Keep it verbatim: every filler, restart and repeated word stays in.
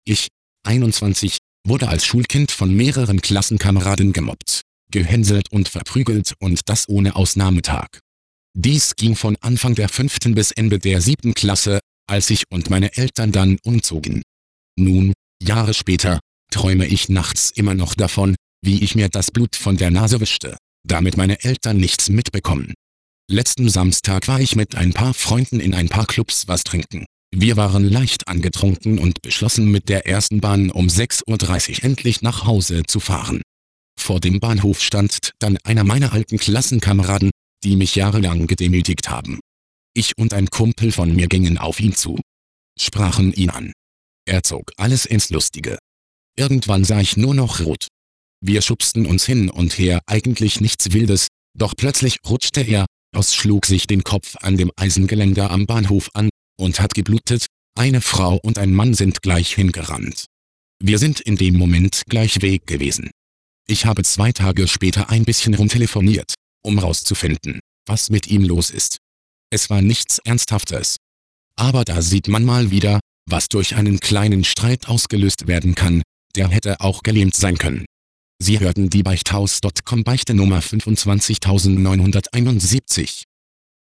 Ich, einundzwanzig, wurde als Schulkind von mehreren Klassenkameraden gemobbt, gehänselt und verprügelt und das ohne Ausnahmetag. Dies ging von Anfang der fünften bis Ende der siebten Klasse, als ich und meine Eltern dann umzogen. Nun, Jahre später, träume ich nachts immer noch davon, wie ich mir das Blut von der Nase wischte, damit meine Eltern nichts mitbekommen. Letzten Samstag war ich mit ein paar Freunden in ein paar Clubs was trinken. Wir waren leicht angetrunken und beschlossen mit der ersten Bahn um sechs Uhr dreißig endlich nach Hause zu fahren. Vor dem Bahnhof stand dann einer meiner alten Klassenkameraden, die mich jahrelang gedemütigt haben. Ich und ein Kumpel von mir gingen auf ihn zu, sprachen ihn an. Er zog alles ins Lustige. Irgendwann sah ich nur noch rot. Wir schubsten uns hin und her, eigentlich nichts Wildes, doch plötzlich rutschte er aus, schlug sich den Kopf an dem Eisengeländer am Bahnhof an und hat geblutet. Eine Frau und ein Mann sind gleich hingerannt. Wir sind in dem Moment gleich weg gewesen. Ich habe zwei Tage später ein bisschen rumtelefoniert, um rauszufinden, was mit ihm los ist. Es war nichts Ernsthaftes. Aber da sieht man mal wieder, was durch einen kleinen Streit ausgelöst werden kann, der hätte auch gelähmt sein können. Sie hörten die Beichthaus Punkt com Beichte Nummer fünfundzwanzigtausendneunhunderteinundsiebzig.